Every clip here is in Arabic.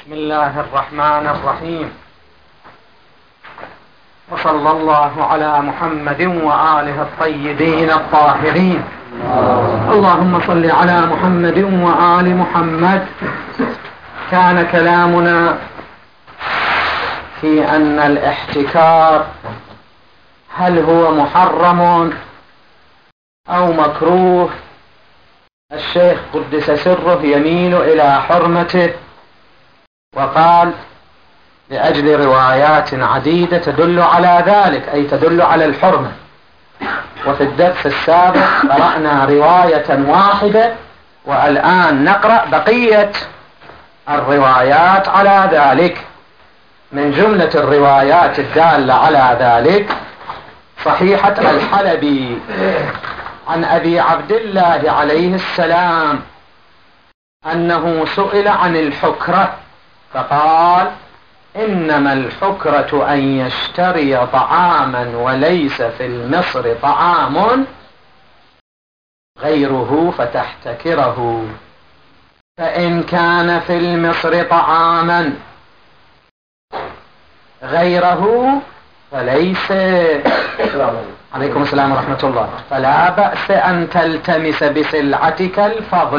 بسم الله الرحمن الرحيم، وصلى الله على محمد وآله الطيبين الطاهرين. اللهم صل على محمد وآل محمد. كان كلامنا في أن الاحتكار هل هو محرم أو مكروه. الشيخ قدس سره يميل إلى حرمته، وقال لأجل روايات عديدة تدل على ذلك، أي تدل على الحرمة. وفي الدرس السابق قرأنا رواية واحدة، والآن نقرأ بقية الروايات على ذلك. من جملة الروايات الدالة على ذلك صحيحة الحلبي عن أبي عبد الله عليه السلام أنه سئل عن الحكرة فقال: إنما الحكرة أن يشتري طعاما وليس في المصر طعام غيره فتحتكره، فإن كان في المصر طعاما غيره فليس. عليكم السلام ورحمة الله. فلا بأس أن تلتمس بسلعتك الفضل.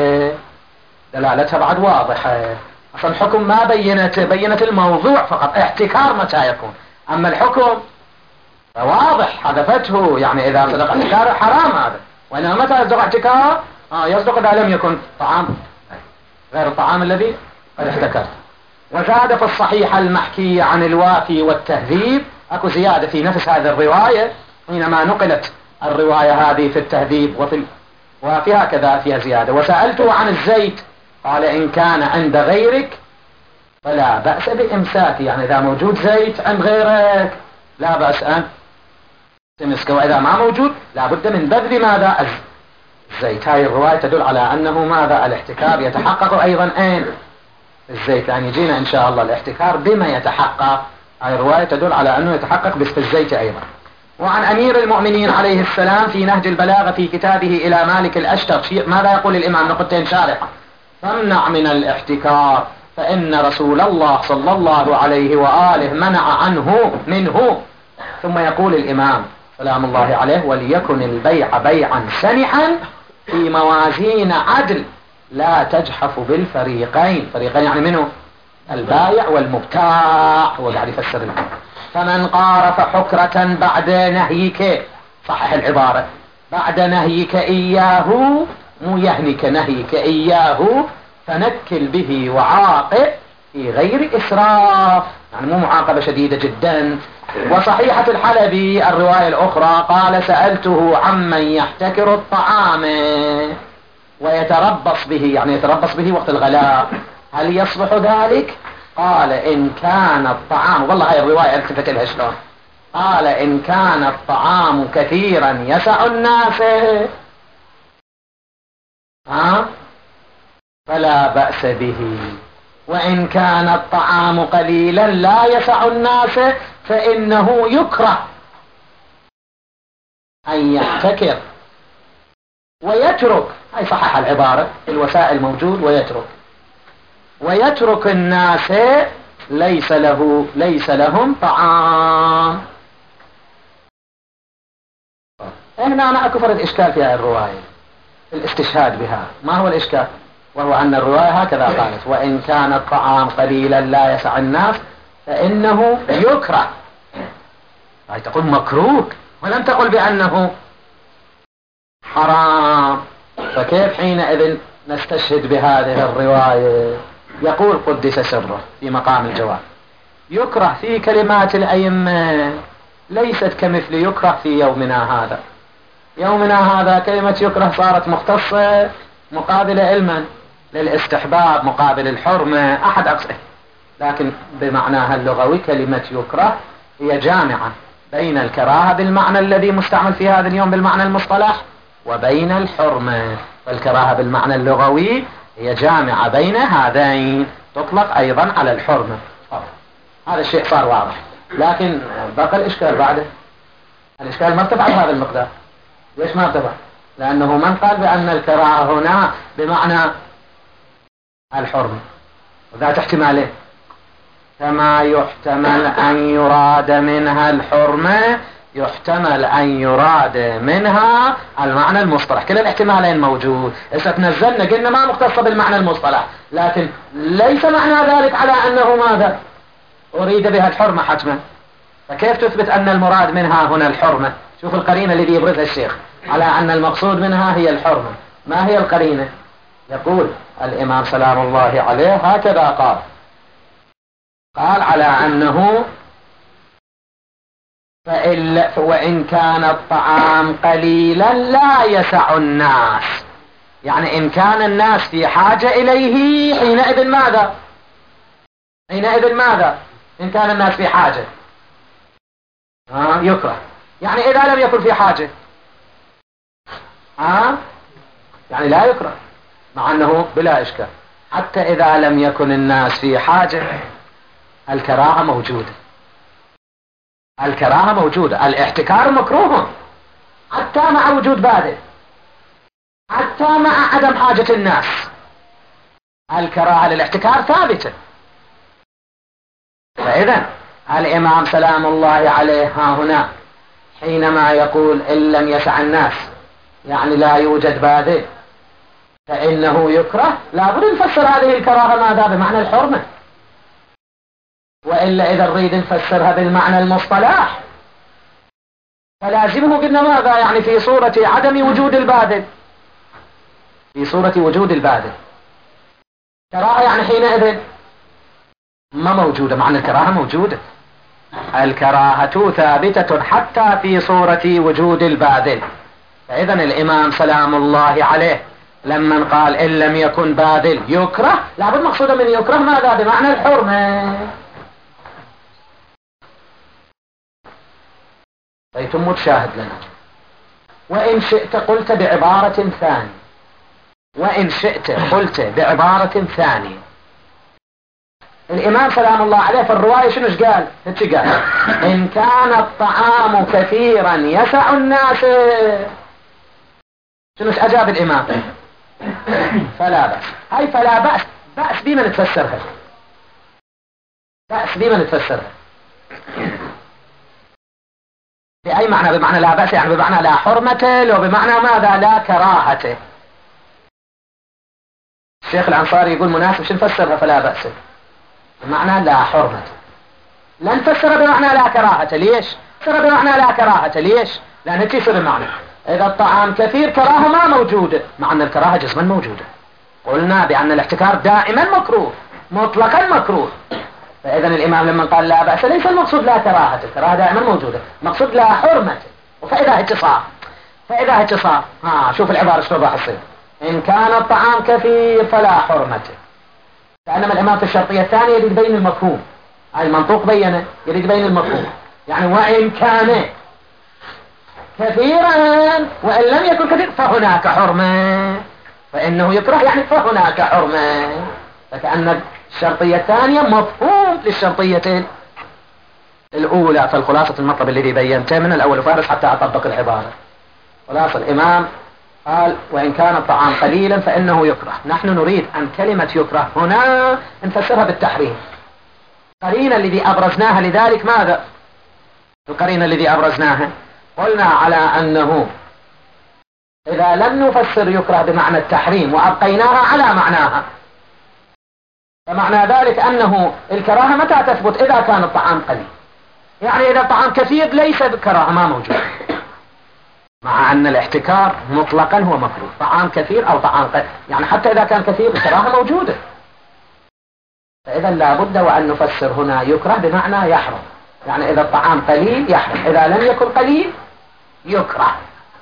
دلالتها بعد واضحة. أصلا الحكم ما بينت الموضوع فقط، احتكار متى يكون، أما الحكم واضح حذفته. يعني إذا صدق احتكار حرام هذا، وإنما متى يصدق احتكار؟ يصدق إذا لم يكن طعام غير الطعام الذي قد احتكر. وزاد في الصحيح المحكي عن الوافي والتهذيب، أكو زيادة في نفس هذه الرواية حينما نقلت الرواية هذه في التهذيب وفيها كذا فيها زيادة. وسألته عن الزيت قال: إن كان عند غيرك فلا بأس بإمساكه، يعني إذا موجود زيت عند غيرك لا بأس أن تمسكه، وإذا ما موجود لا بد من بذل ماذا؟ الزيت. هاي الرواية تدل على أنه ماذا؟ الاحتكار يتحقق أيضا أين؟ الزيت. يعني يجينا إن شاء الله الاحتكار بما يتحقق. هاي الرواية تدل على أنه يتحقق بس في الزيت أيضا. وعن أمير المؤمنين عليه السلام في نهج البلاغة في كتابه إلى مالك الأشتر ماذا يقول الإمام؟ نقطتين شارحة: فامنع من الاحتكار فإن رسول الله صلى الله عليه وآله منع منه. ثم يقول الإمام سلام الله عليه: وليكن البيع بيعا سنحا في موازين عدل لا تجحف بالفريقين. فريقين يعني منه؟ البائع والمبتاع. هو قاعد يفسر لكم. فمن قارف حكرة بعد نهيك، صحح العبارة، بعد نهيك إياه، مو يهنك، نهيك إياه، فنكل به وعاقب في غير إسراف، يعني مو معاقبة شديدة جدا. وصحيحة الحلبي الرواية الأخرى قال: سألته عمن يحتكر الطعام ويتربص به، يعني يتربص به وقت الغلاء، هل يصلح ذلك؟ قال: إن كان الطعام، والله هاي الرواية التفت لها شلون، قال: إن كان الطعام كثيرا يسع الناس فلا بأس به، وإن كان الطعام قليلا لا يسع الناس فإنه يكره أن يحتكر ويترك. هاي صحح العبارة، الوسائل موجود، ويترك الناس ليس لهم طعام. هنا أنا أكو فرد إشكال في هذه الرواية، الاستشهاد بها. ما هو الإشكال؟ وهو أن الرواية هكذا قالت: وإن كان الطعام قليلا لا يسع الناس فإنه يكره. هاي تقول مكروه ولم تقل بأنه حرام. فكيف حينئذ نستشهد بهذه الرواية؟ يقول قدس سره في مقام الجواب: يكره في كلمات الأئمة ليست كمثل يكره في يومنا هذا. يومنا هذا كلمة يكره صارت مختصة مقابلة علما للاستحباب، مقابل الحرمة، أحد أقصى. لكن بمعناها اللغوي كلمة يكره هي جامعة بين الكراهة بالمعنى الذي مستعمل في هذا اليوم بالمعنى المصطلح وبين الحرمة. والكراهة بالمعنى اللغوي هي جامعة بين هذين، تطلق أيضا على الحرمة. هذا الشيء صار واضح. لكن بقى الإشكال بعده. الإشكال ما ارتفع بهذا المقدار. ليش ما ارتفع؟ لأنه من قال بأن الكراهة هنا بمعنى الحرمة، ذات احتمالين، كما يحتمل أن يراد منها الحرمة يحتمل أن يراد منها المعنى المصطلح. كلا الاحتمالين موجود. إذا تنزلنا قلنا ما مختصة بالمعنى المصطلح، لكن ليس معنى ذلك على أنه ماذا أريد بها الحرمة حتما. فكيف تثبت أن المراد منها هنا الحرمة؟ شوف القرينة الذي يبرزها الشيخ على أن المقصود منها هي الحرمة. ما هي القرينة؟ يقول الإمام سلام الله عليه هكذا قال على أنه وإن كان الطعام قليلا لا يسع الناس، يعني إن كان الناس في حاجة إليه حينئذ ماذا؟ إن كان الناس في حاجة يكره. يعني إذا لم يكن في حاجة يعني لا يكره، مع أنه بلا إشكال. حتى إذا لم يكن الناس في حاجة الكراهة موجودة. الاحتكار مكروه حتى مع وجود بادئ، حتى مع عدم حاجة الناس الكراهة للاحتكار ثابتة. فإذا الإمام سلام الله عليه ها هنا حينما يقول إن لم يسع الناس يعني لا يوجد بادئ فإنه يكره، لابد نفسر هذه الكراهة ماذا؟ بمعنى الحرمة. وإلا إذا نريد نفسرها بالمعنى المصطلح فلازمه قلنا ماذا؟ يعني في صورة عدم وجود البادئ، كراهة يعني حينئذ ما موجودة. معنى الكراهة موجودة، الكراهة ثابتة حتى في صورة وجود البادئ. فإذا الإمام سلام الله عليه لما قال إن لم يكن بادل يكره، لابد مقصودا من يكره ماذا؟ بمعنى الحرمة. ثم تشاهد لنا. وإن شئت قلت بعبارة ثانية. الإمام سلام الله عليه في الرواية شنو قال؟ إن كان الطعام كثيرا يسع الناس. شنو أجاب الإمام؟ فلا بأس. هاي فلا بأس بما نتفسرها. بأي معنى؟ بمعنى لا بأس يعني بمعنى لا حرمة، لو بمعنى ماذا؟ لا كراهة. الشيخ العنصاري يقول مناسب شو نفسرها فلا بأس؟ بمعنى لا حرمة. لا نفسرها بمعنى لا كراهة. ليش؟ نفسرها بمعنى لا كراهة. ليش؟ لأن هيك يصير المعنى إذا الطعام كثير كراهة ما موجودة، مع أن الكراهة جسما موجودة. قلنا بأن الاحتكار دائما مكروه، مطلقا مكروه. فإذا الإمام لما قال لا بأس ليس المقصود لا كراهة، الكراهة دائما موجودة، مقصود لا حرمة. فإذا اتصال شوف العبارة شلون راح تصير. إن كان الطعام كثير فلا حرمة. كأنما الإمام في الشرطية الثانية يريد يبين المفهوم، المنطوق بينه، يريد يبين المفهوم. يعني وإن كان كثيرا وإن لم يكن كثير فهناك حرمة، فإنه يكره يعني فهناك حرمة. فكأن الشرطية الثانية مفهوم للشرطية الأولى. فالخلاصة المطلب الذي بينته من الأول فارس حتى أطبق العبارة. خلاصة الإمام قال وإن كان الطعام قليلا فإنه يكره. نحن نريد أن كلمة يكره هنا نفسرها بالتحريم. القرينة الذي أبرزناها لذلك ماذا؟ القرينة الذي أبرزناها قلنا على أنه إذا لم نفسر يكره بمعنى التحريم وأبقيناها على معناها، فمعنى ذلك أنه الكراهة متى تثبت؟ إذا كان الطعام قليل. يعني إذا الطعام كثير ليس كراهة، ما موجود. مع أن الاحتكار مطلقا هو مكروه، طعام كثير أو طعام قليل، يعني حتى إذا كان كثير الكراهة موجودة. فإذا لابد وأن نفسر هنا يكره بمعنى يحرم. يعني إذا الطعام قليل يحرم، إذا لم يكن قليل يكره.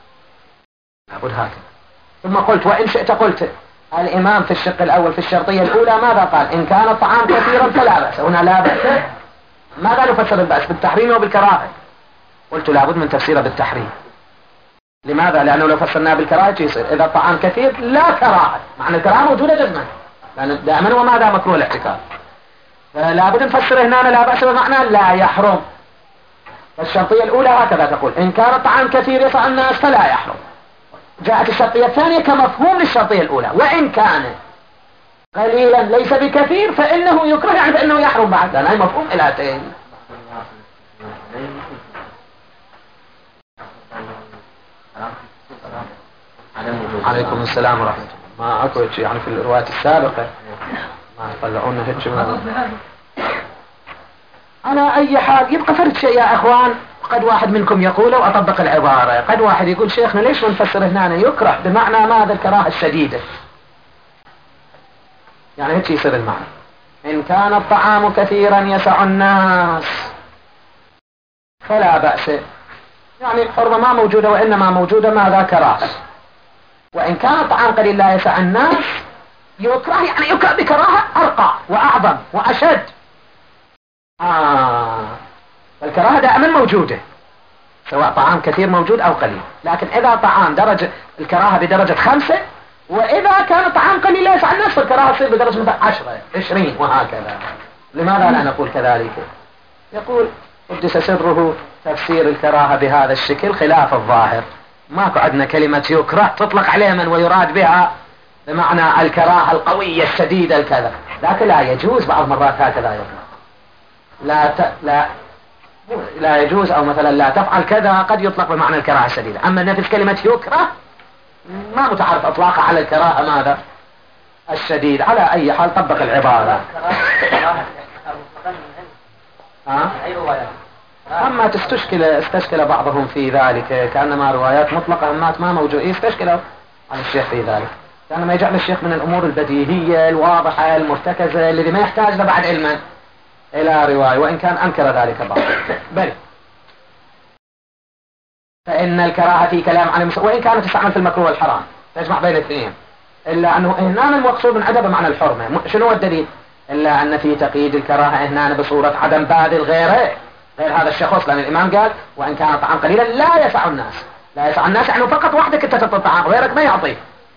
لابد هكذا. ثم قلت وإن شئت قلت. الإمام في الشق الأول في الشرطية الأولى ماذا قال؟ إن كان الطعام كثيرا فلا بأس. هنا لا بأس. ماذا نفسر البأس؟ بالتحريم وبالكراهة؟ قلت لابد من تفسيره بالتحريم. لماذا؟ لأنه لو فسرناه بالكراهة يصير إذا الطعام كثير لا كراهة، معنى الكراهة موجودة جزما، لأن دائما وماذا مكروه الاحتكار. فلابد نفسر هنا لا بأس بمعنى لا يحرم. فالشرطية الأولى هكذا تقول إن كان الطعام كثير يسع الناس فلا يحرم. جاءت الشرطية الثانية كمفهوم للشرطية الأولى وإن كان. قليلا ليس بكثير فإنه يكره، يعني فإنه يحرم بعد، لأن هي مفهوم إلهتين. عليكم السلام ورحمة الله. ما أكو شيء يعني في الروايات السابقة ما يطلعون هيك. على أي حال يبقى فرد شيء يا أخوان، قد واحد منكم يقول وأطبق العبارة، قد واحد يقول شيخنا ليش ما نفسر هنا يكره بمعنى ماذا الكراهة الشديدة، يعني هيك يصير المعنى. إن كان الطعام كثيرا يسع الناس فلا بأس، يعني الحرمة ما موجودة وإنما موجودة ماذا كراهة. وإن كان الطعام قليل لا يسع الناس يكره، يعني يكره بكراهة أرقى وأعظم وأشد. الكراهة دائما موجودة سواء طعام كثير موجود أو قليل، لكن إذا طعام درجة الكراهة بدرجة 5، وإذا كان طعام قليل لا يسع الناس فالكراهة تصير بدرجة مثلا 10 20 وهكذا. لماذا لا نقول كذلك؟ يقول قدس سره تفسير الكراهة بهذا الشكل خلاف الظاهر. ماكو عندنا كلمة يكره تطلق عليه من ويراد بها بمعنى الكراهة القوية الشديدة الكذا، لكن لا يجوز بعض مرات هكذا يطلق. لا يجوز، أو مثلا لا تفعل كذا قد يطلق بمعنى الكراهة الشديدة. أما نفس كلمة يكره ما متعرف أطلاقها على الكراهة ماذا الشديد. على أي حال طبق العبارة. أما استشكل بعضهم في ذلك كأنما روايات مطلقة ما موجود، استشكلوا عن الشيخ في ذلك كأنما يجعل الشيخ من الأمور البديهية الواضحة المرتكزة الذي ما يحتاج له بعد علما إلى رواية، وإن كان أنكر ذلك بعض. بل فإن الكراهة في كلام عن وإن كانت تستعمل في المكروه والحرام تجمع بين الاثنين، إلا أنه إهنان المقصود من عدم معنى الحرمة. شنو الدليل؟ إلا أن في تقييد الكراهة إهنان بصورة عدم بادل غير هذا الشخص، لأن الإمام قال وإن كان طعام قليلا لا يسع الناس. لا يسع الناس يعني فقط وحدك أنت تعطي الطعام غيرك ما يعطيه.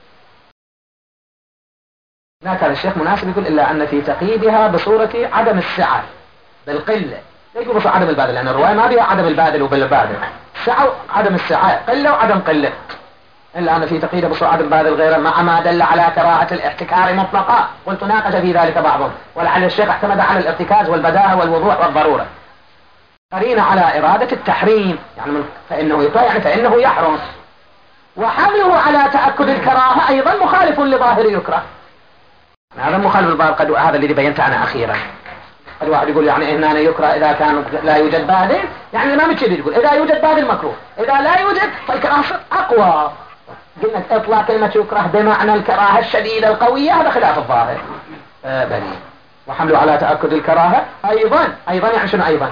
ما كان الشيخ مناسب يقول إلا أن في تقييدها بصورة عدم السعة بالقلة، لا يقول بصورة عدم البادل، لأن الرواية ما بها عدم البادل وبالبادل، سعة عدم السعة، قلة وعدم قلة. إلا أن في تقييدها بصورة عدم البادل غير مع ما دل على كراهة الاحتكار مطلقا. قلت ناقش في ذلك بعضهم، ولعل الشيخ اعتمد على الارتكاز والبداهة والوضوح والضرورة قرينة على إرادة التحريم، يعني فإنه يكره يعني فإنه يحرم. وحمله على تأكد الكراهة أيضا مخالف لظاهر يكره، هذا مخالف للظاهر. قد هذا الذي بينته أنا أخيرا. قد واحد يقول يعني هنا يكره إذا كان لا يوجد بادل، يعني الإمام الشافعي يقول إذا يوجد بادل مكروه، إذا لا يوجد فالكراهة أقوى. قلنا إطلاق كلمة يكره بمعنى الكراهة الشديدة القوية هذا خلاف الظاهر. بني وحمله على تأكد الكراهة أيضا يعني شنو أيضا؟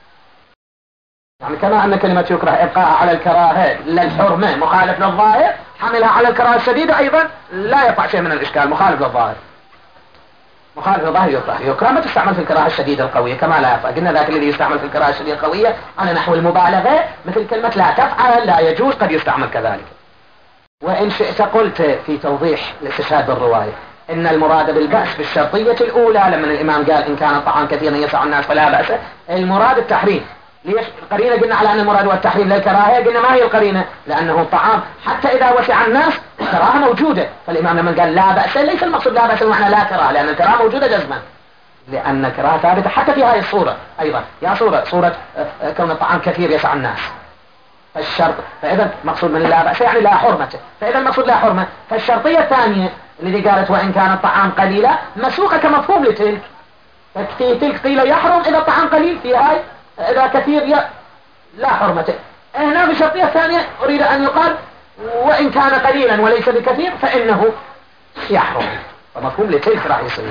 يعني كما أن كلمة يكره إبقاء على الكراهة للحرمة مخالف للظاهر، حملها على الكراهة الشديدة أيضا لا يقع شيء من الإشكال، مخالف للظاهر. مخالف للظاهر يكره ما تستعمل في الكراهة الشديدة القوية كما لا يفعل. قلنا ذاك الذي يستعمل في الكراهة الشديدة القوية على نحو المبالغة مثل كلمة لا تفعل لا يجوز قد يستعمل كذلك. وإن شئت قلت في توضيح الاستشهاد بالرواية إن المراد بالبأس بالشرطية الأولى لما الإمام قال إن كان الطعام كثيرا يسع الناس فلا بأس، المراد التحريم. ليش القرينة قلنا على أن المراد هو التحريم للكراهة؟ قلنا ما هي القرينة؟ لأنه الطعام حتى إذا وسع الناس الكراهة موجودة، فالإمام لما قال لا بأس ليس المقصود لا بأس بمعنى لا كراهة، لأن الكراهة موجودة جزما، لأن الكراهة ثابتة حتى في هذه الصورة أيضا، يا صورة كون الطعام كثير يسع الناس. فالشرط فإذا مقصود من لا بأس يعني لا حرمته، فإذا المقصود لا حرمة. فالشرطية الثانية التي قالت وإن كان الطعام قليلا مسوقة كمفهوم لتلك، ففي تلك قيل يحرم إذا الطعام قليل، في هاي إذا كثير لا حرمته. هنا في الشرطية الثانية أريد أن يقال وإن كان قليلا وليس بكثير فإنه يحرم، فمفهوم لتلك راح يصير.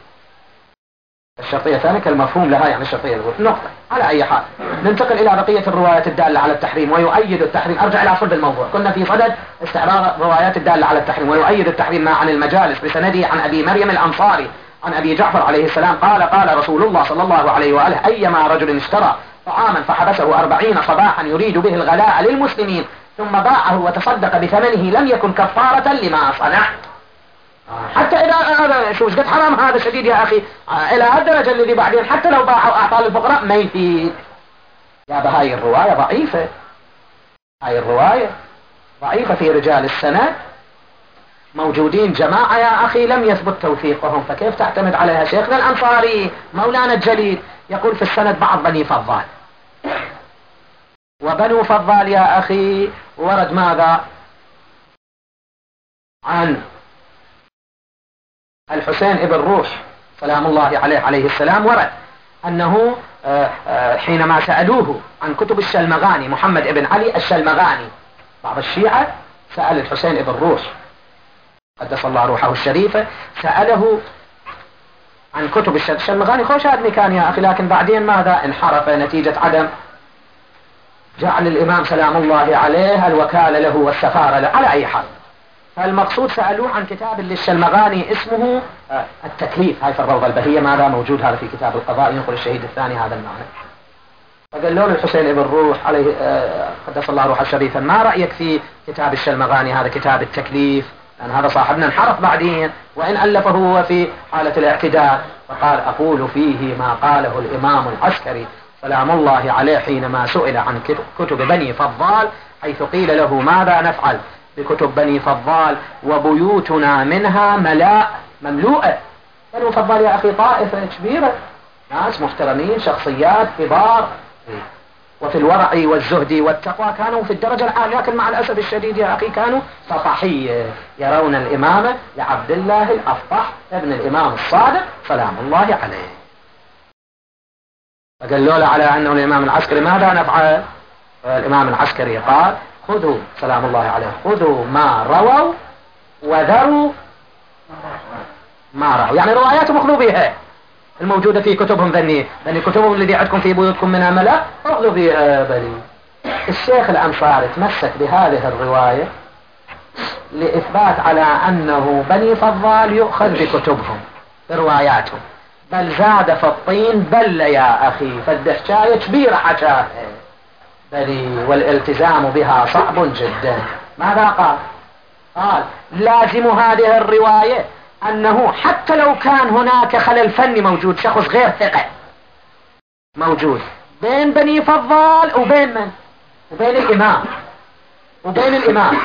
الشرطية الثانية كالمفهوم لها يعني الشرطية الأولى. نقطة. على أي حال ننتقل إلى بقية الروايات الدالة على التحريم ويؤيد التحريم. أرجع إلى صلب الموضوع. كنا في صدد استعراض روايات الدالة على التحريم ويؤيد التحريم ما عن المجالس بسنده عن أبي مريم الأنصاري عن أبي جعفر عليه السلام قال رسول الله صلى الله عليه وآله أيما رجل اشترى طعاما فحبسه 40 صباحا يريد به الغلاء للمسلمين ثم باعه وتصدق بثمنه لم يكن كفارة لما صنع. حتى إذا هذا شو قد حرام هذا شديد يا أخي إلى هالدرجة الذي بعدين حتى لو باعه وأعطاه للفقراء ما يفيد. يا بهاي الرواية ضعيفة، هاي الرواية ضعيفة في رجال السند موجودين جماعة يا أخي لم يثبت توثيقهم، فكيف تعتمد عليها؟ شيخنا الأنصاري مولانا الجليل يقول في السند بعض بني فضال، وبنو فضال يا أخي ورد ماذا؟ عن الحسين ابن روح سلام الله عليه عليه السلام، ورد أنه حينما سألوه عن كتب الشلمغاني، محمد ابن علي الشلمغاني بعض الشيعة سأل الحسين ابن روح قدس الله روحه الشريفة، سأله عن كتب الشلمغاني. خوش آدمي كان يا أخي، لكن بعدين ماذا؟ انحرف نتيجة عدم جعل الإمام سلام الله عليه الوكالة له والسفارة له على أي حال. فالمقصود سألوه عن كتاب للشلمغاني اسمه التكليف، هاي في الروضة البهية، ماذا موجود هذا في كتاب القضاء، ينقل الشهيد الثاني هذا المعنى. فقال له الحسين ابن روح عليه قدس الله روحه الشريفة، ما رأيك في كتاب الشلمغاني هذا كتاب التكليف؟ لأن هذا صاحبنا انحرف بعدين وإن ألفه هو في حالة الاعتدال. فقال أقول فيه ما قاله الإمام العسكري سلام الله عليه حينما سئل عن كتب بني فضال، حيث قيل له ماذا نفعل بكتب بني فضال وبيوتنا منها مملوءة. بني فضال يا أخي طائفة كبيرة، ناس محترمين، شخصيات كبار، وفي الورع والزهد والتقوى كانوا في الدرجة العالية، لكن مع الأسف الشديد يا أخي كانوا سطحية، يرون الإمامة لعبد الله الأفطح ابن الإمام الصادق سلام الله عليه. فقالوا له على أنه الإمام العسكري ماذا نفعل؟ الإمام العسكري قال خذوا سلام الله عليه، خذوا ما رووا وذروا ما رأوا، يعني رواياتهم اخذوا بها الموجودة في كتبهم، بني كتبهم الذي عندكم في بيوتكم منها ملأ اخذوا بها بني. الشيخ الأنصاري تمسك بهذه الرواية لإثبات على أنه بني فضال يؤخذ بكتبهم برواياتهم، بل زاد في الطين بل يا أخي، فالدحشاية كبيرة حشاها بني والالتزام بها صعب جدا. ماذا قال؟ قال لازم هذه الرواية أنه حتى لو كان هناك خلل فني موجود، شخص غير ثقة موجود بين بني فضال وبين من؟ وبين الإمام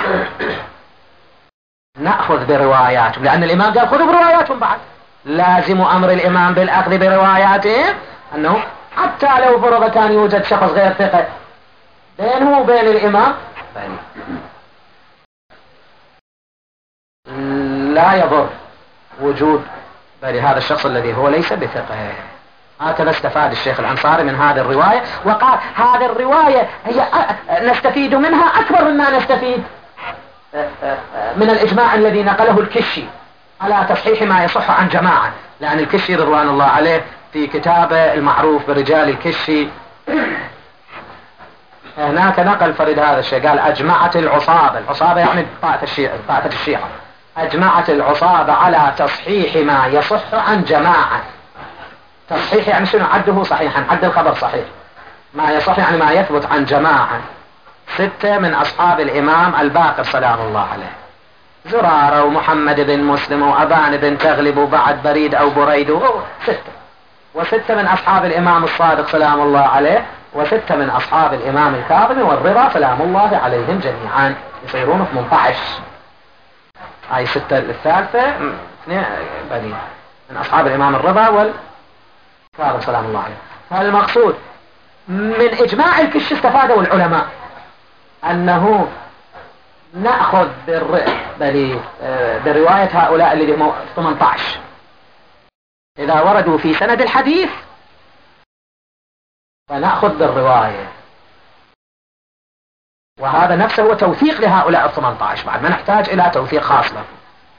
نأخذ برواياتهم، لأن الإمام قال خذوا برواياتهم. بعد لازم أمر الإمام بالأخذ برواياتهم أنه حتى لو فرض كان يوجد شخص غير ثقة بينه وبين الإمام لا يضر وجود هذا الشخص الذي هو ليس بثقة. هكذا استفاد الشيخ الأنصاري من هذه الرواية، وقال هذه الرواية هي نستفيد منها أكبر مما نستفيد من الإجماع الذي نقله الكشي على تصحيح ما يصح عن جماعة، لأن الكشي رضوان الله عليه في كتابه المعروف برجال الكشي هناك نقل فرد هذا الشيء، قال أجمعت العصابة يعني طائفة الشيعة، أجمعت العصابة على تصحيح ما يصح عن جماعة. تصحيح يعني شنو؟ عده صحيحا، عد الخبر صحيح، ما يصح يعني ما يثبت عن جماعة. 6 من أصحاب الإمام الباقر سلام الله عليه، زرارة ومحمد بن مسلم وأبان بن تغلب وبعد بريد أو بريد، 6. و6 من أصحاب الإمام الصادق سلام الله عليه، و6 من أصحاب الإمام الكاظم والرضا سلام الله عليهم جميعا، يصيرون 18. هاي 6 الثالثة 2 بني من أصحاب الإمام الرضا والكاظم سلام الله عليه. فالمقصود من إجماع الكش استفادوا العلماء أنه نأخذ برواية هؤلاء اللي هم 18 إذا وردوا في سند الحديث، فنأخذ بالرواية، وهذا نفسه هو توثيق لهؤلاء 18، بعد ما نحتاج إلى توثيق خاص له.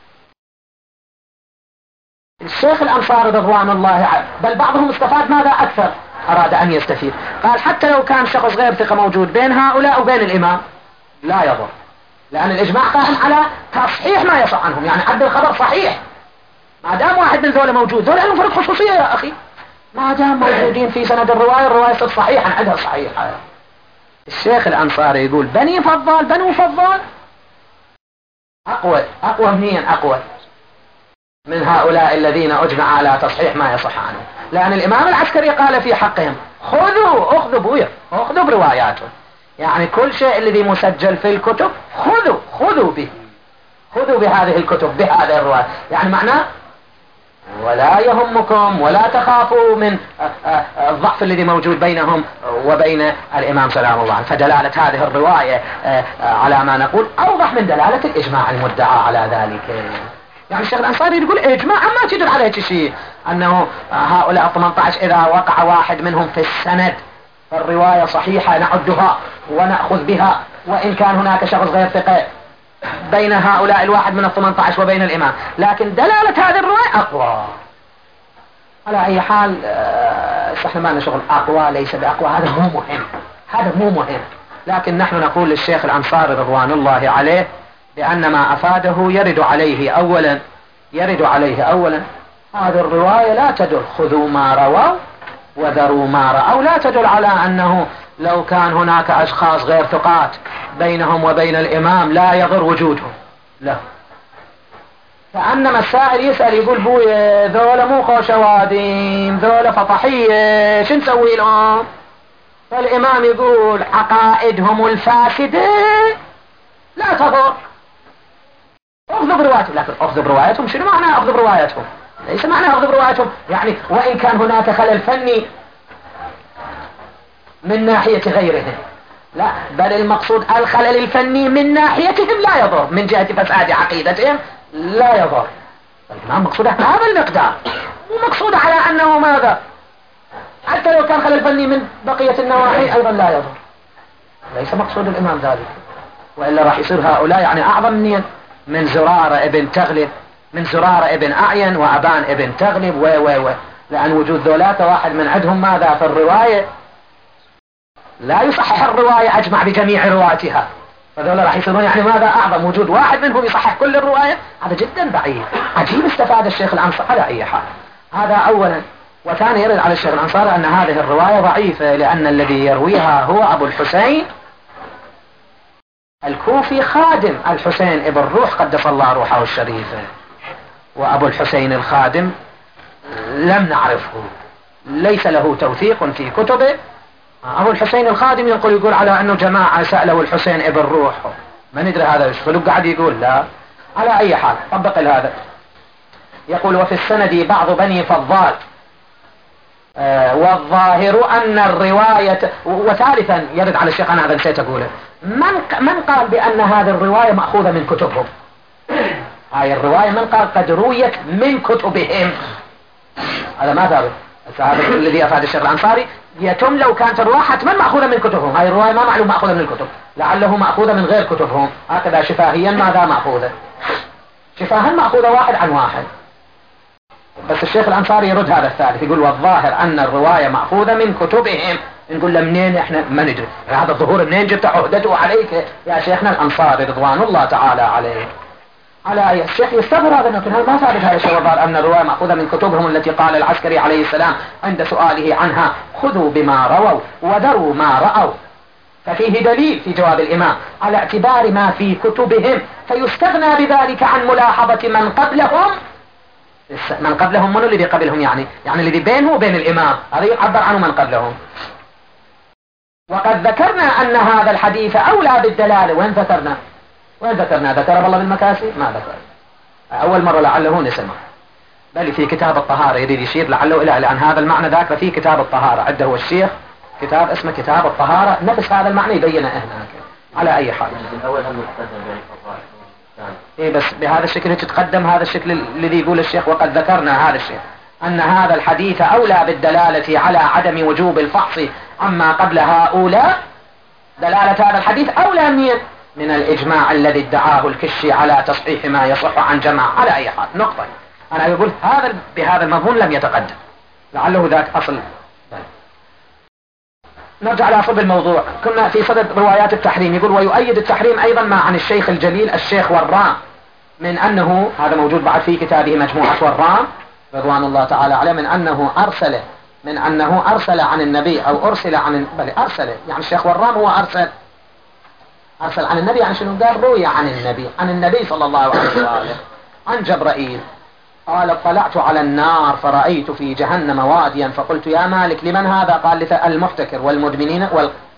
الشيخ الأنصاري رضوان الله عنه بل بعضهم استفاد ماذا أكثر، أراد أن يستفيد، قال حتى لو كان شخص غير ثقة موجود بين هؤلاء وبين الإمام لا يضر، لأن الإجماع قائم على تصحيح ما يصح عنهم، يعني عد الخبر صحيح. ما دام واحد من ذولا موجود، ذولا لهم فرق خصوصية يا أخي، ما دام موجودين في سند الرواية صار صحيحا، عدها صحيحة. الشيخ الأنصاري يقول بنو فضال أقوى منين؟ أقوى من هؤلاء الذين أجمع على تصحيح ما يصح عنهم، لأن الإمام العسكري قال في حقهم أخذوا برواياته، يعني كل شيء الذي مسجل في الكتب خذوا به، خذوا بهذه الكتب بهذه الرواية، يعني معناه ولا يهمكم ولا تخافوا من الضعف الذي موجود بينهم وبين الإمام سلام الله عليه. فدلالة هذه الرواية على ما نقول أوضح من دلالة الإجماع المدعى على ذلك. يعني الشيخ الأنصاري يقول إجماع ما تدل عليه شيء أنه هؤلاء 18 إذا وقع واحد منهم في السند فالرواية صحيحة نعدها ونأخذ بها، وإن كان هناك شخص غير ثقة بين هؤلاء الواحد من 18 وبين الإمام، لكن دلالة هذه الرواية أقوى. على أي حال احنا ما لنا شغل أقوى ليس بأقوى، هذا مو مهم، هذا مو مهم. لكن نحن نقول للشيخ الأنصاري رضوان الله عليه بأن ما أفاده يرد عليه أولا هذه الرواية لا تدل خذوا ما رووا وذروا ما رأوا، لا تدل على أنه لو كان هناك أشخاص غير ثقات بينهم وبين الإمام لا يضر وجودهم، لا. فأنما السائل يسأل يقول بويا ذولا مو خوشوادين، ذولا فطحية، شو نسوي لهم؟ فالإمام يقول عقائدهم الفاسدة لا تضر، أخذوا بروايتهم. لكن أخذوا بروايتهم شنو معنى أخذوا بروايتهم؟ ليس معنى أخذوا بروايتهم يعني وإن كان هناك خلل فني من ناحية غيرهم، لا، بل المقصود الخلل الفني من ناحيتهم لا يضر، من جهة فساد عقيدتهم لا يضر. الإمام مقصود هذا المقدار، ومقصود على أنه ماذا؟ حتى لو كان خلل فني من بقية النواحي أيضا لا يضر. ليس مقصود الإمام ذلك، وإلا راح يصير هؤلاء يعني أعظم من زرارة ابن تغلب، من زرارة ابن أعين وأبان ابن تغلب لأن وجود ذولاك واحد من عندهم ماذا في الرواية لا يصحح الرواية أجمع بجميع رواتها، فذولا راح يصيرون يعني ماذا أعظم، وجود واحد منهم يصحح كل الرواية، هذا جدا بعيد. عجيب استفاد الشيخ الأنصاري على أي حال، هذا أولا. وثاني يرد على الشيخ الأنصاري أن هذه الرواية ضعيفة لأن الذي يرويها هو أبو الحسين الكوفي خادم الحسين ابن روح قدس الله روحه الشريفة، وأبو الحسين الخادم لم نعرفه، ليس له توثيق في كتبه. أبو الحسين الخادم يقول على أنه جماعة سألوا الحسين ابن روح، ما ندري هذا ايش فلو قاعد يقول لا. على أي حال طبق هذا. يقول وفي السند بعض بني فضال والظاهر أن الرواية. وثالثا يرد على الشيخ أنا هذا نسيت أقوله، من قال بأن هذه الرواية مأخوذة من كتبهم؟ هاي الرواية من قال قد رويت من كتبهم؟ هذا ما ثابت. هذا الذي أفاد الشيخ الأنصاري يتم لو كانت الرواية حتما مأخوذة من كتبهم. هاي الرواية ما معلوم مأخوذة من الكتب، لعله مأخوذة من غير كتبهم، هكذا شفاهيا ماذا مأخوذة، شفاها مأخوذة واحد عن واحد. بس الشيخ الأنصاري يرد هذا الثالث، يقول والظاهر أن الرواية مأخوذة من كتبهم. نقول له منين؟ احنا ما ندري هذا الظهور منين جبت عهدته عليك يا شيخنا الأنصاري رضوان الله تعالى عليه. على أي الشيخ يستغرب هذا، لكن ما ثابت هذا الشيء، والظاهر أن الرواية مأخوذة من كتبهم التي قال العسكري عليه السلام عند سؤاله عنها خذوا بما رووا وذروا ما رأوا. ففيه دليل في جواب الإمام على اعتبار ما في كتبهم، فيستغنى بذلك عن ملاحظة من قبلهم. من قبلهم من الذي قبلهم؟ يعني الذي بينه وبين الإمام، هذا يعبر عنه من قبلهم. وقد ذكرنا أن هذا الحديث أولى بالدلالة. وين ذكرنا؟ ذكر الله بالمكاسي؟ ما ذكر. أول مرة لعله نسمع، بل في كتاب الطهارة يريد يشير لعله إلى لأن هذا المعنى ذاكر في كتاب الطهارة، عنده هو الشيخ كتاب اسمه كتاب الطهارة، نفس هذا المعنى يبينه هناك. على أي حال إيه، بس بهذا الشكل تتقدم هذا الشكل الذي يقول الشيخ وقد ذكرنا هذا الشيء أن هذا الحديث أولى بالدلالة على عدم وجوب الفحص عما قبل هؤلاء. دلالة هذا الحديث أولى من الإجماع الذي ادعاه الكشي على تصحيح ما يصح عن جماعة. على أي حال نقطة أنا يقول هذا بهذا المضمون لم يتقدم، لعله ذاك أصل. نرجع لأصل الموضوع. كنا في صدد روايات التحريم. يقول ويؤيد التحريم أيضا ما عن الشيخ الجليل الشيخ ورام من أنه، هذا موجود بعد في كتابه مجموعة ورام رضوان الله تعالى عليه، من أنه أرسل عن النبي أو أرسل عن أرسل، يعني الشيخ ورام هو أرسل عن النبي، يعني شنو قال؟ روي عن النبي صلى الله عليه وآله عن جبرائيل قال اطلعت على النار فرأيت في جهنم واديا فقلت يا مالك لمن هذا؟ قال المحتكر والمدمنين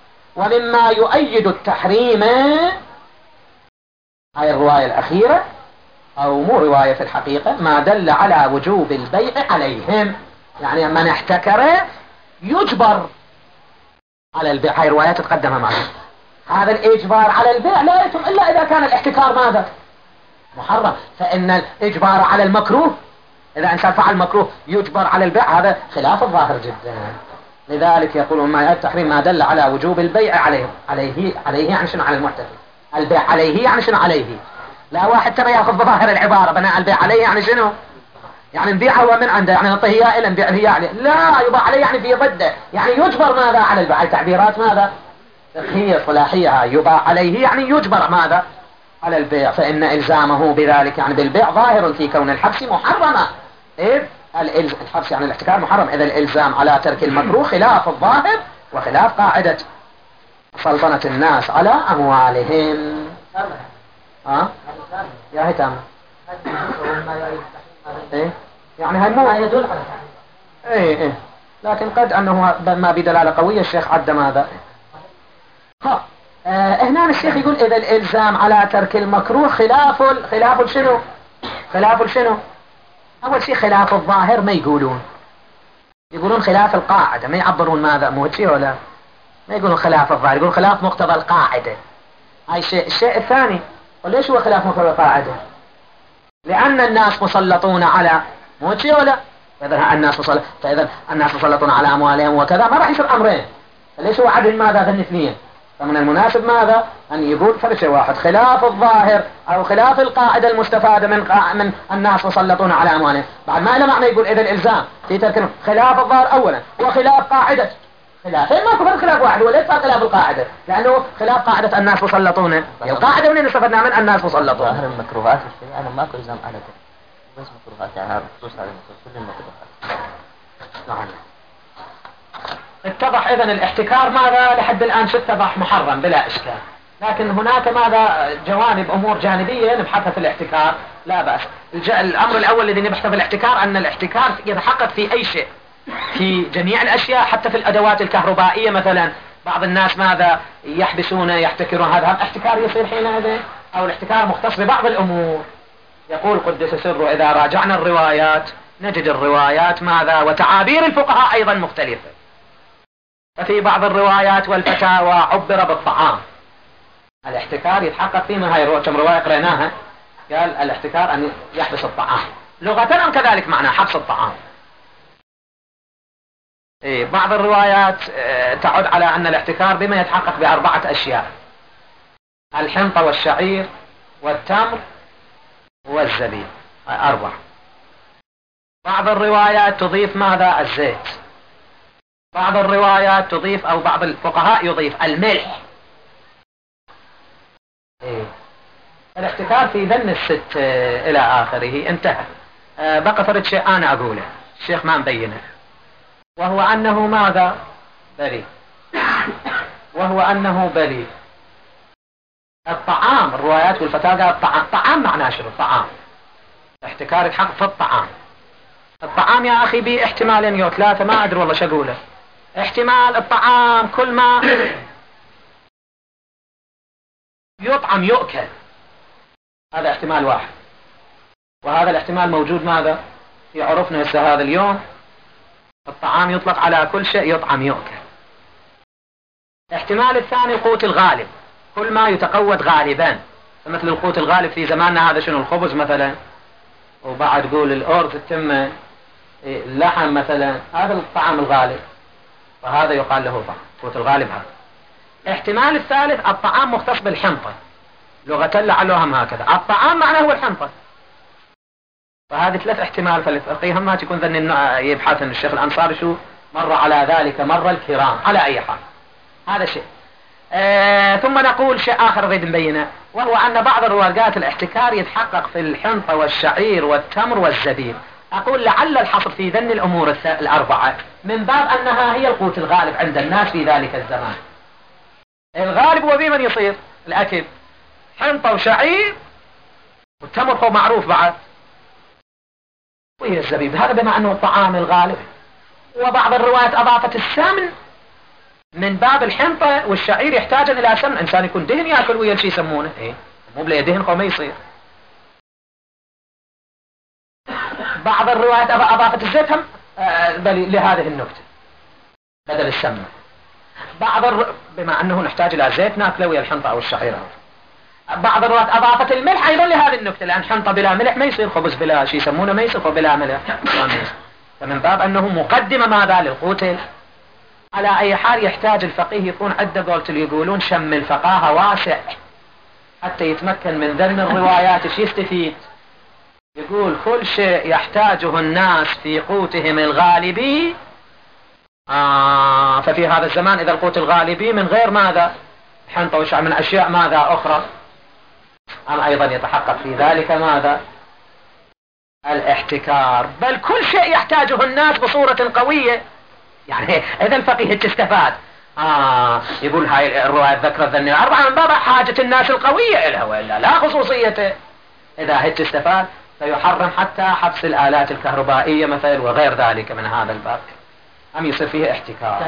ومما يؤيد التحريم هاي الرواية الأخيرة أو مو رواية في الحقيقة، ما دل على وجوب البيع عليهم، يعني من احتكر يجبر على البيع. هاي روايات تقدم معنا. هذا الإجبار على البيع لا يتم إلا إذا كان الاحتكار ماذا؟ محرم. فإن الإجبار على المكروه، إذا إنسان فعل مكروه يجبر على البيع، هذا خلاف الظاهر جدا. لذلك يقولون ما التحريم ما دل على وجوب البيع عليه يعني شنو؟ على المحتكر. البيع عليه يعني شنو عليه؟ لا واحد ترى ياخذ بظاهر العبارة بناء البيع عليه يعني شنو؟ يعني نبيعه هو من عنده، يعني نعطيه اياه إلى نبيع هي عليه. لا، يباع عليه يعني في ضده، يعني يجبر ماذا على البيع. تعبيرات ماذا؟ فقهية صلاحية. يباع عليه يعني يجبر ماذا؟ على البيع. فإن إلزامه بذلك يعني بالبيع ظاهر في كون الحبس محرمة. إذ الحبس يعني الاحتكار محرم، إذا الإلزام على ترك المكروه خلاف الظاهر وخلاف قاعدة سلطنة الناس على أموالهم. يا هتام إيه؟ يعني هاي مو يدل على إيه لكن قد أنه ما بدلالة قوية. الشيخ عد ماذا؟ هنا الشيخ يقول إذا الإلزام على ترك المكروه خلاف شنو؟ خلاف شنو؟ أول شيء خلاف الظاهر ما يقولون خلاف القاعدة، ما يعبرون ماذا؟ مو شيء ولا ما يقولون خلاف الظاهر، يقولون خلاف مقتضى القاعدة. هاي الشيء الثاني. وليش هو خلاف مقتضى القاعدة؟ لأن الناس مسلطون على مو شيء ولا فإذا الناس مسلطون على أموالهم وكذا، ما راح يصير أمرين. فليش هو عدل ماذا ذا الاثنين؟ فمن المناسب ماذا؟ أن يقول فرق واحد، خلاف الظاهر أو خلاف القاعدة المستفادة من الناس مسلطون على أموالهم. بعد ما له معنى يقول إذا الإلزام في ترك خلاف الظاهر أولا وخلاف قاعدة خلافين، ما كفر خلاف واحد وليس خلاف القاعدة، لأنه خلاف قاعدة الناس مسلطون. القاعدة منين استفدنا من الناس مسلطون؟ ظاهر المكروهات في الشريعة ماكو إلزام على بس مكروهات، يعني خصوص هذا كل المكروهات. نعم. اتضح إذن الاحتكار ماذا لحد الآن اتضح محرم بلا إشكال، لكن هناك ماذا جوانب أمور جانبية نبحثها في الاحتكار لا بأس. الأمر الأول الذي نبحثه في الاحتكار أن الاحتكار يتحقق في أي شيء، في جميع الأشياء، حتى في الأدوات الكهربائية مثلا. بعض الناس ماذا يحبسون يحتكرون، هذا الاحتكار يصير حينئذ، أو الاحتكار مختص ببعض الأمور. يقول قدس سره إذا راجعنا الروايات نجد الروايات ماذا وتعابير الفقهاء أيضا مختلفة. ففي بعض الروايات والفتاوى عبر بالطعام. الاحتكار يتحقق فيما هاي كم رواية قريناها، قال الاحتكار أن يحبس الطعام لغة، كذلك معنى حبس الطعام. بعض الروايات تعد على أن الاحتكار بما يتحقق بأربعة أشياء: الحنطة والشعير والتمر والزبيب، أربعة. بعض الروايات تضيف ماذا؟ الزيت. بعض الروايات تضيف أو بعض الفقهاء يضيف الملح. الاحتكار في ذن الست إلى آخره انتهى. بقى فرد شيء أنا أقوله، الشيخ ما مبينه، وهو أنه ماذا؟ بريء. وهو أنه بريء. الطعام، الروايات والفتاوى الطعام، طعام معناه شنو؟ الطعام احتكار يتحقق في الطعام. الطعام يا أخي به احتمالين أو ثلاثة، ما أدري والله شو أقوله. احتمال الطعام كل ما يطعم يؤكل، هذا احتمال واحد، وهذا الاحتمال موجود ماذا؟ في عرفنا هسه هذا اليوم الطعام يطلق على كل شيء يطعم يؤكل. احتمال الثاني القوت الغالب، كل ما يتقوت غالبا، مثل القوت الغالب في زماننا هذا شنو؟ الخبز مثلا، وبعد قول الأرز، التمة، اللحم مثلا، هذا الطعام الغالب، وهذا يقال له طعام قوت الغالب هذا. احتمال الثالث الطعام مختص بالحنطة، لغة لعلهم هكذا، الطعام معناه هو الحنطة. فهذه ثلاث احتمال فالفقيه ما تكون ذن يبحث ان الشيخ الأنصاري شو مر على ذلك مر الكرام على أي حال. هذا شيء. ثم نقول شيء آخر نريد نبينه، وهو أن بعض الروايات الاحتكار يتحقق في الحنطة والشعير والتمر والزبيب. أقول لعل الحصر في ذن الأمور الأربعة من باب أنها هي القوت الغالب عند الناس في ذلك الزمان. الغالب هو بمن يصير الأكل، حنطة وشعير والتمر هو معروف بعد، وهي الزبيب، هذا بما أنه الطعام الغالب. وبعض الروايات أضافت السمن من باب الحنطة والشعير يحتاج إلى سمن، إنسان يكون دهن يأكل ويا شيء يسمونه، مو بلا دهن ما يصير. بعض الروايات أضافت الزيت هم لهذه النكتة بدل السمنة. بما أنه نحتاج إلى زيت ناكله ويا الحنطة أو الشعير. بعض الروايات أضافت الملح أيضا لهذه النكتة، لأن حنطة بلا ملح ما يصير، خبز بلا شيء يسمونه ما يصير، بلا ملح فمن باب أنه مقدمة ماذا للقوت. على أي حال يحتاج الفقيه يكون عدة قولت اللي يقولون شم الفقاهة واسع حتى يتمكن من ذم الروايات. ايش يستفيد؟ يقول كل شيء يحتاجه الناس في قوتهم الغالبي ففي هذا الزمان إذا القوت الغالبي من غير ماذا حنطة وشعر من أشياء ماذا أخرى، أيضا يتحقق في ذلك ماذا الاحتكار. بل كل شيء يحتاجه الناس بصورة قوية. يعني إذا الفقيه تستفاد يقول هاي الرواية ذكر الذنب الأربعة من باب حاجة الناس القوية إلها وإلا لا خصوصيته. إذا هي تستفاد فيحرم حتى حبس الآلات الكهربائية مثل وغير ذلك من هذا الباب، أم يصير فيه احتكار.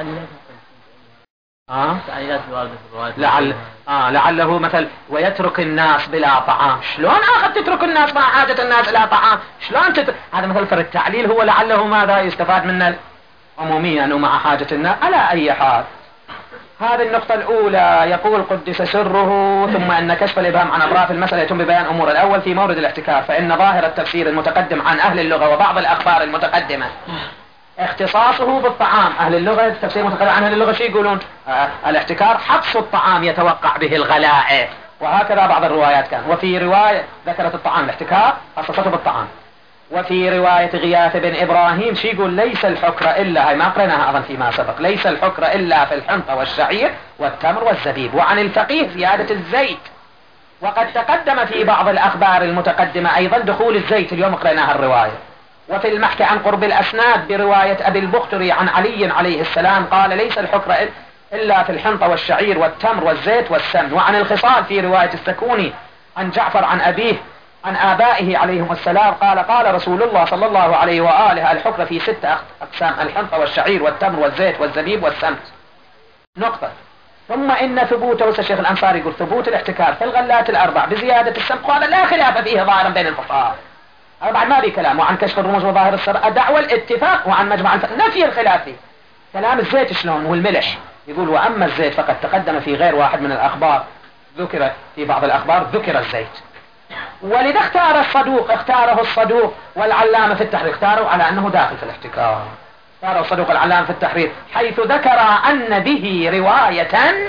لعله مثل ويترك الناس بلا طعام. شلون تترك الناس مع حاجة الناس إلى طعام؟ شلون هذا مثل في التعليل هو لعله ماذا يستفاد من العمومية أنه مع حاجة الناس. على أي حال هذه النقطة الأولى. يقول قدس سره ثم أن كشف الإبهام عن أطراف المسألة يتم ببيان أمور الأول في مورد الاحتكار، فإن ظاهر التفسير المتقدم عن أهل اللغة وبعض الأخبار المتقدمة اختصاصه بالطعام. أهل اللغة التفسير المتقدم عن أهل اللغة شيء يقولون الاحتكار حبس الطعام يتوقع به الغلاء، وهكذا بعض الروايات كان. وفي رواية ذكرت الطعام الاحتكار خصصته بالطعام. وفي رواية غياث بن إبراهيم شي يقول ليس الحكر إلا، هاي ما قريناها أظن فيما سبق، ليس الحكر إلا في الحنطة والشعير والتمر والزبيب. وعن الفقيه زيادة الزيت. وقد تقدم في بعض الأخبار المتقدمة أيضا دخول الزيت، اليوم قريناها الرواية. وفي المحكي عن قرب الأسناد برواية أبي البختري عن علي عليه السلام قال ليس الحكر إلا في الحنطة والشعير والتمر والزيت والسمن. وعن الخصال في رواية السكوني عن جعفر عن أبيه عن آبائه عليهم السلام قال قال رسول الله صلى الله عليه وآله الحكر في 6 أقسام: الحنطة والشعير والتمر والزيت والزبيب والسمن. نقطة. ثم إن ثبوت الشيخ الأنصاري يقول ثبوت الاحتكار في الغلات الأربع بزيادة السمن قال لا خلاف فيه ظاهرا بين الفقهاء. بعد ما بي كلام. وعن كشف الرموز وظاهر السر دعوى الاتفاق. وعن مجمع نفي الخلاف فيه. كلام الزيت شلون والملح يقول وأما الزيت فقد تقدم في غير واحد من الأخبار ذكر في بعض الأخبار ذكر الزيت. ولذا اختاره الصدوق والعلامة في التحرير، اختاروا على أنه داخل في الاحتكار. اختاره الصدوق والعلامة في التحرير حيث ذكر أن به رواية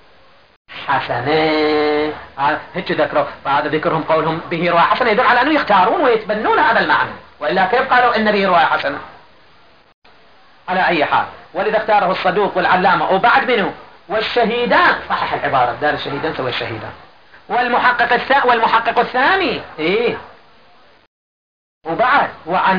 حسنة. هيك ذكروا بعد ذكرهم قولهم به رواية حسنة يدل على أنه يختارون ويتبنون هذا المعنى، وإلا كيف قالوا أن به رواية حسنة؟ على أي حال ولذا اختاره الصدوق والعلامة وبعد منه والشهيدان، صحح العبارة دار الشهيدان سوى الشهيدان، والمحقق الثاني وبعد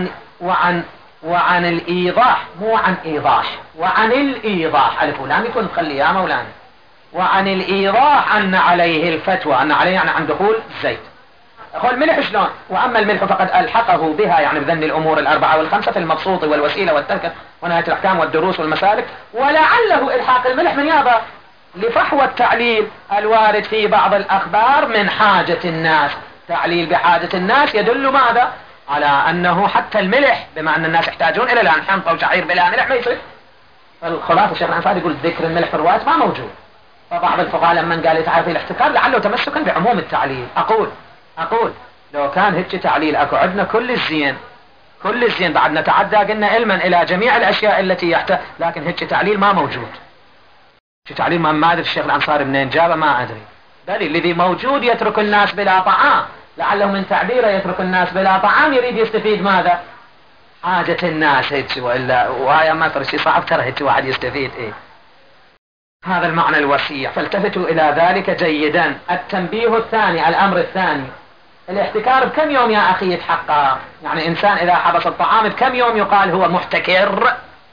وعن الإيضاح، مو عن إيضاح، وعن الإيضاح ألف ولام يكون مخلي يا مولانا. وعن الإيضاح أن عليه الفتوى، أن عليه يعني عن دخول الزيت. أقول الملح شلون؟ وأما الملح فقد ألحقه بها يعني بذن الأمور الأربعة والخمسة في المبسوط والوسيلة والتركة ونهاية الأحكام والدروس والمسالك. ولعله إلحاق الملح من يابا لفحوى التعليل الوارد في بعض الأخبار من حاجة الناس. تعليل بحاجة الناس يدل ماذا؟ على أنه حتى الملح بما أن الناس يحتاجون إلى الآن حنطة وشعير بلا ملح ما يصير. فالخلاصة الشيخ الأنصاري يقول ذكر الملح في الروايات ما موجود. فبعض الفقهاء لما قال يتعرف الاحتكار لعله تمسكا بعموم التعليل. أقول لو كان هيك تعليل أكو عندنا كل الزين بعد نتعدى قلنا علما إلى جميع الأشياء التي يحتاج، لكن هيك تعليل ما موجود. تعليل ما أدري الشيخ الأنصاري منين جابه ما أدري. بل الذي موجود يترك الناس بلا طعام، لعله من تعبيره يترك الناس بلا طعام يريد يستفيد ماذا؟ حاجة الناس هيك، وإلا وهاي ما ترى شيء صعب ترى هيك واحد يستفيد هذا المعنى الوسيع. فالتفتوا إلى ذلك جيدا. التنبيه الثاني، الأمر الثاني، الاحتكار بكم يوم يا أخي يتحقق؟ يعني إنسان إذا حبس الطعام بكم يوم يقال هو محتكر؟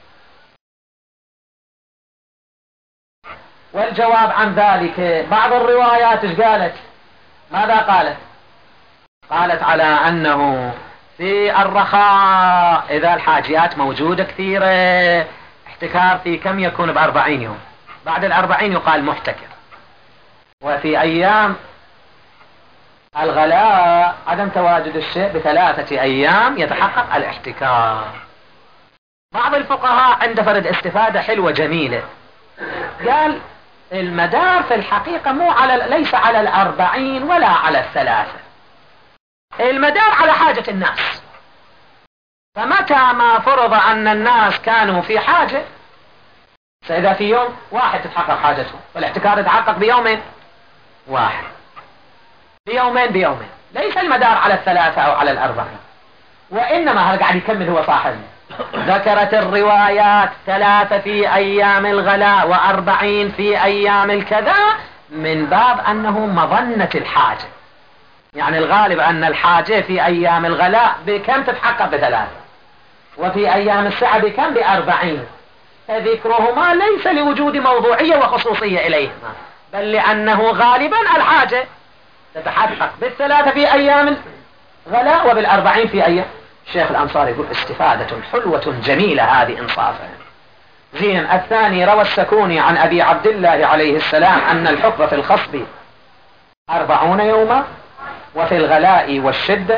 والجواب عن ذلك بعض الروايات ايش قالت؟ ماذا قالت؟ قالت على أنه في الرخاء إذا الحاجيات موجودة كثيرة احتكار في كم يكون ب40 يوم، بعد 40 يقال محتكر. وفي أيام الغلاء عدم تواجد الشيء ب3 أيام يتحقق الاحتكار. بعض الفقهاء عنده فرد استفادة حلوة جميلة، قال المدار في الحقيقة ليس على 40 ولا على 3، المدار على حاجة الناس. فمتى ما فرض أن الناس كانوا في حاجة، فإذا في يوم واحد تتحقق حاجته، والاحتكار يتحقق بيوم واحد، بيومين، ليس المدار على 3 أو على 40. وإنما هذا قاعد يكمل هو صاحبنا، ذكرت الروايات 3 في أيام الغلاء و40 في أيام الكذا من باب أنه مظنة الحاجة، يعني الغالب أن الحاجة في أيام الغلاء بكم تتحقق ب3، وفي أيام السعة بكم ب40. فذكرهما ليس لوجود موضوعية وخصوصية إليهما، بل لأنه غالبا الحاجة تتحقق بال3 في أيام الغلاء وبال40 في أيام. الشيخ الأنصاري يقول استفادة حلوة جميلة هذه إنصافا. زين. الثاني روى السكوني عن أبي عبد الله عليه السلام أن الحكم في الخصب 40 يوما، وفي الغلاء والشدة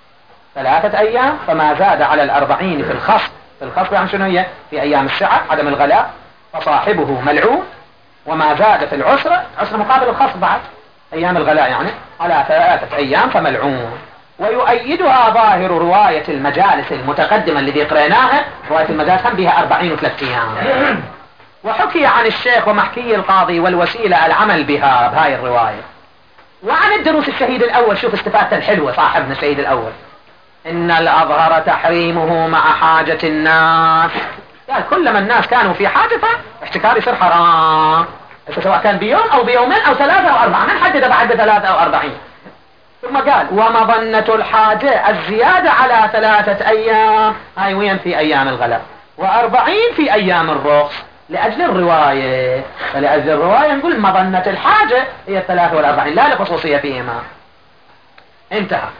3 أيام، فما زاد على 40 في الخصب عن شنو هي؟ في أيام السعة عدم الغلاء فصاحبه ملعون، وما زاد في العسرة مقابل الخصب بعد أيام الغلاء يعني على 3 أيام فملعون. ويؤيدها ظاهر رواية المجالس المتقدمة الذي قرأناها، رواية المجالس هم بها 40 و3 أيام. وحكي عن الشيخ ومحكي القاضي والوسيلة العمل بهاي الرواية. وعن الدروس الشهيد الأول، شوف استفادة الحلوة صاحبنا الشهيد الأول، إن الأظهر تحريمه مع حاجة الناس. يعني كلما الناس كانوا في حاجة فاحتكار يصير حرام، سواء كان بيوم أو بيومين أو 3 أو 4، من حدد بعد 3 أو 40. ثم قال ومظنة الحاجة الزيادة على 3 أيام، هاي وين؟ في أيام الغلاء، و40 في أيام الرخص، لأجل الرواية. فلأجل الرواية نقول مظنة الحاجة هي 3 و40، لا لخصوصية فيهما. انتهى.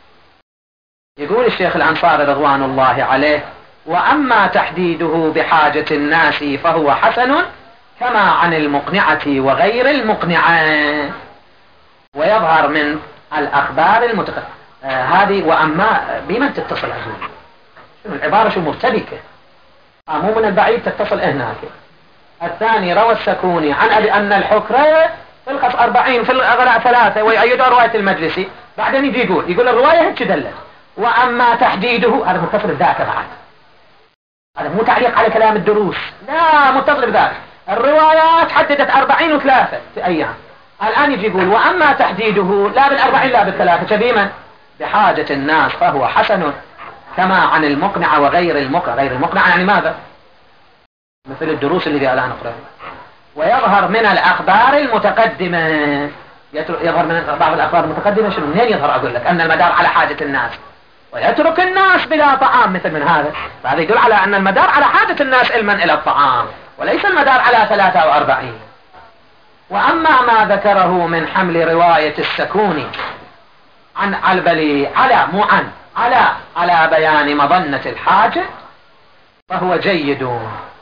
يقول الشيخ الأنصاري رضوان الله عليه وأما تحديده بحاجة الناس فهو حسن كما عن المقنعة وغير المقنعة، ويظهر من الأخبار هذه. وأما بمن تتصل أزول؟ شنو العبارة؟ شو مرتبكة، مو من البعيد تتصل هناك. الثاني روى السكوني عن أبي أن الحكرة في الخص 40 في الغلاء 3، ويؤيد رواية المجلسي. بعدين يجي يقول الرواية هيك دلت. وأما تحديده، هذا متصل بذاك بعد، هذا مو تعليق على كلام الدروس، لا متصل بذاك. الروايات حددت 40 و3 في أيام، الآن يجي يقول وأما تحديده لا بال40 لا بال3 شبيما بحاجة الناس فهو حسن كما عن المقنع وغير المقنع. غير المقنع يعني ماذا؟ مثل الدروس اللي الآن نقرأ. ويظهر من الأخبار المتقدمة، يظهر من بعض الأخبار المتقدمة شنو؟ منين يظهر؟ أقول لك أن المدار على حاجة الناس ويترك الناس بلا طعام، مثل من هذا. فهذا يدل على أن المدار على حاجة الناس علما إلى الطعام، وليس المدار على 3 أو 40. وأما ما ذكره من حمل رواية السكوني عن البلي على بيان مظنة الحاجة فهو جيد.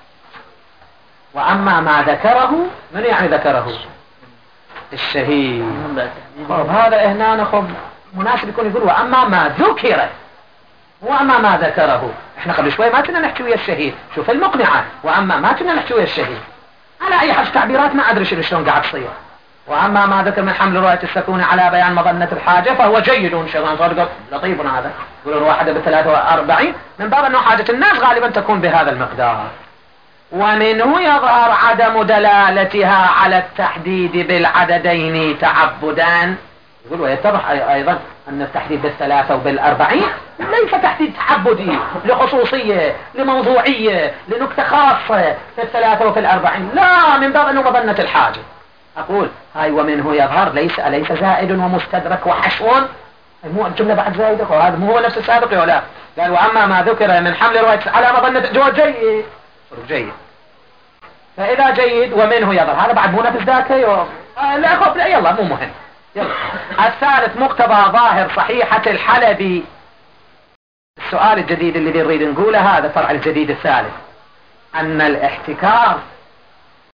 وأما ما ذكره، من يعني ذكره؟ الشهيد. هذا هنا نخب مناسب يكون يقول وأما ما ذكر، وأما ما ذكره. احنا قبل شوي ما كنا نحكي ويا الشهيد، شوف المقنعة، وأما ما كنا نحكي ويا الشهيد. على أي حاجة تعبيرات ما أدري شلون قاعد تصير. وأما ما ذكر من حمل رواية السكون على بيان مظنة الحاجة فهو جيد. شغلان صدق لطيف هذا. يقول الواحدة ب43 من باب أنه حاجة الناس غالبا تكون بهذا المقدار. ومنه يظهر عدم دلالتها على التحديد بالعددين تعبدا. يقول ويتضح أيضا أن التحديد بال3 وبال40 ليس تحديد تعبدي لخصوصية لموضوعية لنكتة خاصة في 3 وفي 40، لا، من باب أنه مظنة الحاجة. أقول هاي ومنه يظهر ليس زائد ومستدرك وحشو، مو الجملة بعد زائدة، وهذا مو هو نفس السابق ولا. قال وأما ما ذكر من حمل رواية على مظنة جو جيد. فإذا جيد ومنه يظهر، هذا بعد مو نفس ذاك لا خب، لا يلا مو مهم. يلا. الثالث مقتضى ظاهر صحيحة الحلبي. السؤال الجديد اللي نريد نقوله، هذا فرع الجديد الثالث، أن الاحتكار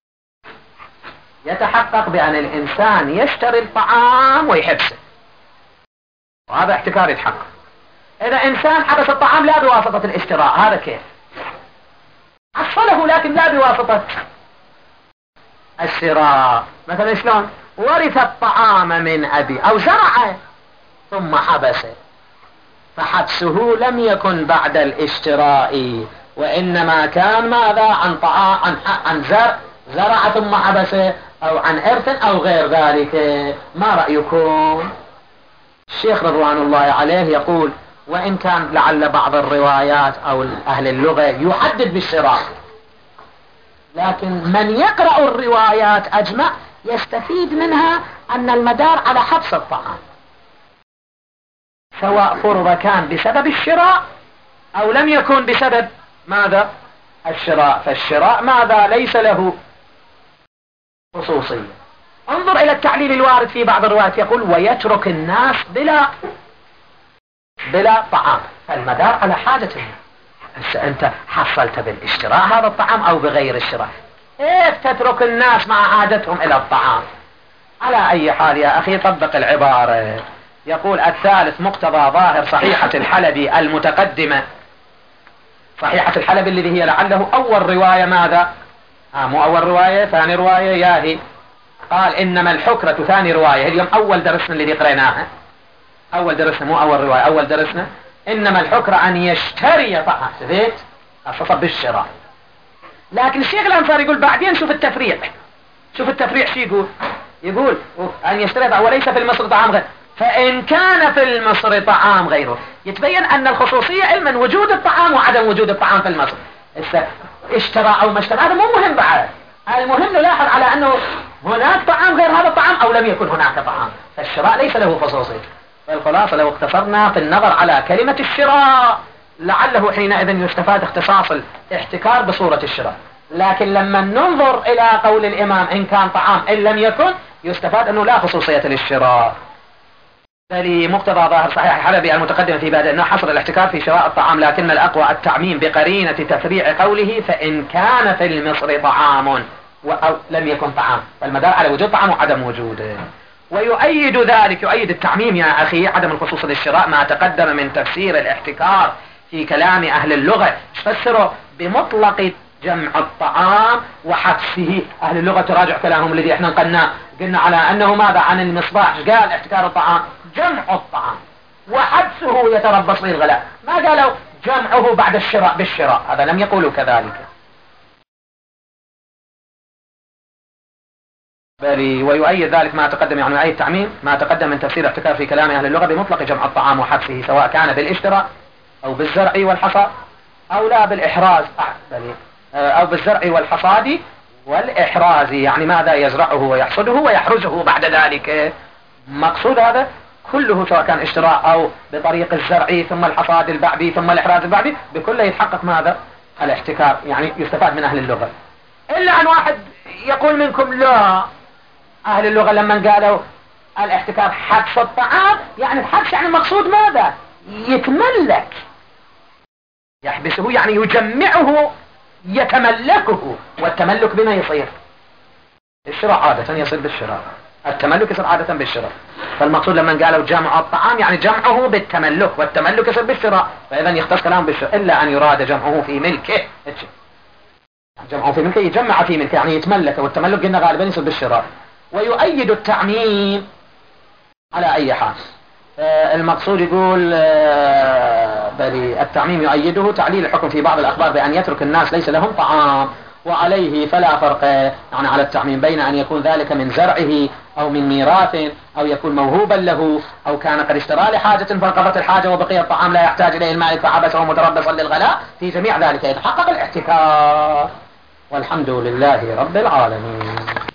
يتحقق بأن الإنسان يشتري الطعام ويحبسه. وهذا احتكار يتحقق. إذا إنسان حبس الطعام لا بواسطة الاشتراء، هذا كيف؟ حصله لكن لا بواسطة الشراء. مثلا شلون؟ ورث الطعام من أبي أو زرعه ثم حبسه، فحبسه لم يكن بعد الاشتراء، وإنما كان ماذا؟ عن طعام، عن زرع ثم حبسه، أو عن إرث أو غير ذلك. ما رأيكم؟ الشيخ رضوان الله عليه يقول: وإن كان لعل بعض الروايات أو أهل اللغة يحدد بالشراء، لكن من يقرأ الروايات أجمع يستفيد منها أن المدار على حبس الطعام، سواء فرض كان بسبب الشراء أو لم يكن بسبب ماذا؟ الشراء. فالشراء ماذا؟ ليس له خصوصية. انظر إلى التعليل الوارد في بعض الروايات، يقول: ويترك الناس بلا طعام، فالمدار على حاجة الناس. أنت حصلت بالاشتراء هذا الطعام أو بغير الشراء، كيف تترك الناس مع حاجتهم إلى الطعام؟ على أي حال يا أخي طبق العبارة. يقول: الثالث مقتضى ظاهر صحيحة الحلبي المتقدمة. صحيحة الحلبي الذي هي لعله أول رواية ماذا؟ مو أول رواية، ثاني رواية ياهي. قال: إنما الحكرة ثاني رواية. اليوم أول درسنا الذي قريناها، أول درسنا مو أول رواية، أول درسنا إنما الحكرة أن يشتري طعام، شفت؟ خاصة بالشراء. لكن الشيخ الأنصاري يقول بعدين شوف التفريع، شوف التفريع شو يقول؟ يقول أن يشتري طعام وليس في المصر طعام غير، فإن كان في المصر طعام غيره. يتبين أن الخصوصية علما وجود الطعام وعدم وجود الطعام في المصر. اشترى أو ما اشترى هذا مو مهم بعد، المهم نلاحظ على أنه هناك طعام غير هذا الطعام أو لم يكن هناك طعام، فالشراء ليس له خصوصية. فالخلاصة لو اقتصرنا في النظر على كلمة الشراء لعله حينئذ يستفاد اختصاص الاحتكار بصورة الشراء، لكن لما ننظر إلى قول الإمام إن كان طعام إن لم يكن يستفاد أنه لا خصوصية للشراء. فلمقتضى ظاهر صحيح الحلبي المتقدم في بادئ أنه حصر الاحتكار في شراء الطعام، لكن الأقوى التعميم بقرينة تفريع قوله فإن كان في المصر طعام أو لم يكن طعام، فالمدار على وجود طعام وعدم وجوده. ويؤيد ذلك، يؤيد التعميم يا أخي عدم الخصوص للشراء ما تقدم من تفسير الاحتكار في كلام أهل اللغة. فسروا بمطلق جمع الطعام وحبسه. أهل اللغة تراجع كلامهم الذي احنا قلنا على أنه ماذا؟ عن المصباح قال احتكار الطعام جمع الطعام وحبسه يتربص به الغلاء، ما قالوا جمعه بعد الشراء بالشراء، هذا لم يقولوا كذلك. ويؤيد ذلك ما تقدم، يعني أي التعميم ما تقدم من تفسير احتكار في كلام أهل اللغة بمطلق جمع الطعام وحبسه، سواء كان بالاشتراء أو بالزرع والحصاد أو لا بالإحراز، أو بالزرع والحصاد والإحراز، يعني ماذا؟ يزرعه ويحصده ويحرزه بعد ذلك. مقصود هذا كله سواء كان اشتراء أو بطريق الزرع ثم الحصاد البعدي ثم الإحراز البعدي، بكله يتحقق ماذا؟ الاحتكار، يعني يستفاد من أهل اللغة. إلا أن واحد يقول منكم لا، أهل اللغة لما قالوا الاحتكار حبس الطعام، يعني الحبس يعني المقصود ماذا؟ يتملك، يحبسه يعني يجمعه يتملكه، والتملك بما يصير؟ الشراء عادة يصير بالشراء، التملك يصير عادة بالشراء. فالمقصود لما قالوا جمع الطعام يعني جمعه بالتملك، والتملك يصير بالشراء، فإذا يختص كلام بالشراء، إلا أن يراد جمعه في ملكه. جمعه في ملكه يجمع في ملكه يعني يتملك، والتملك قلنا غالبا يصير بالشراء. ويؤيد التعميم على أي حال. المقصود يقول بل التعميم يؤيده تعليل الحكم في بعض الأخبار بأن يترك الناس ليس لهم طعام، وعليه فلا فرق يعني على التعميم بين أن يكون ذلك من زرعه أو من ميراث أو يكون موهوبا له أو كان قد اشترى لحاجة فانقضت الحاجة وبقي الطعام لا يحتاج إليه المالك فحبسه متربصا للغلاء. في جميع ذلك يتحقق الاحتكار. والحمد لله رب العالمين.